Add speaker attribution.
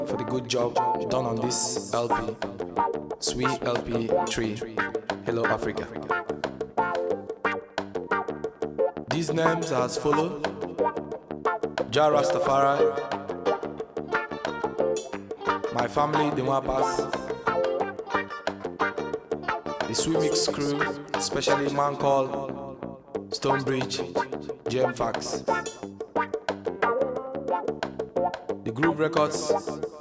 Speaker 1: for the good job done on this LP, Sweet LP 3, Hello Africa. These names are as follow: Jah Rastafari, my family, the Wapas, the Sweet Mix crew, especially a man called Stonebridge, JM Fax, the Groove Records,